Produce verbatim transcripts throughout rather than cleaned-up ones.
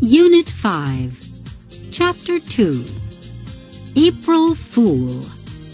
Unit five, Chapter two, April Fool.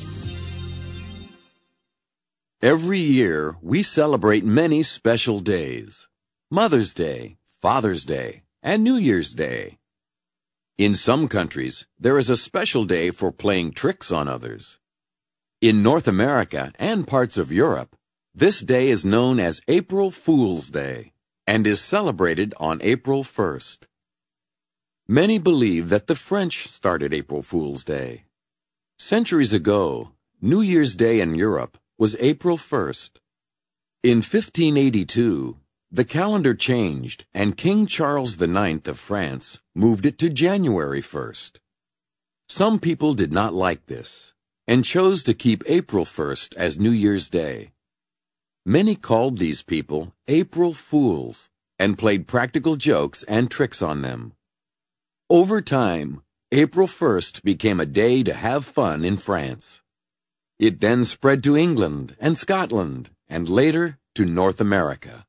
Every year, we celebrate many special days. Mother's Day, Father's Day, and New Year's Day. In some countries, there is a special day for playing tricks on others. In North America and parts of Europe, this day is known as April Fool's Day and is celebrated on April first. Many believe that the French started April Fool's Day. Centuries ago, New Year's Day in Europe was April first. In fifteen eighty-two, the calendar changed and King Charles the Ninth of France moved it to January first. Some people did not like this and chose to keep April first as New Year's Day. Many called these people April Fools and played practical jokes and tricks on them. Over time, April first became a day to have fun in France. It then spread to England and Scotland and later to North America.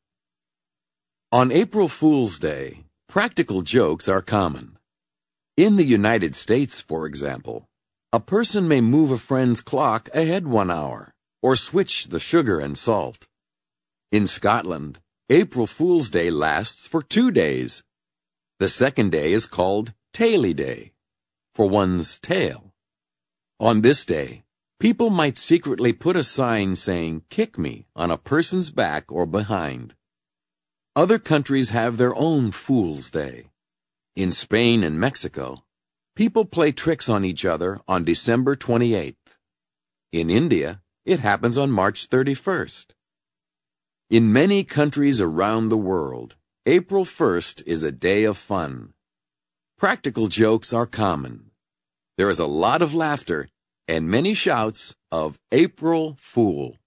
On April Fool's Day, practical jokes are common. In the United States, for example, a person may move a friend's clock ahead one hour or switch the sugar and salt. In Scotland, April Fool's Day lasts for two days. The second day is called Taily Day, for one's tail. On this day, people might secretly put a sign saying, "Kick me," on a person's back or behind. Other countries have their own Fool's Day. In Spain and Mexico, people play tricks on each other on December twenty-eighth. In India, it happens on March thirty-first. In many countries around the world, April first is a day of fun. Practical jokes are common. There is a lot of laughter and many shouts of April Fool.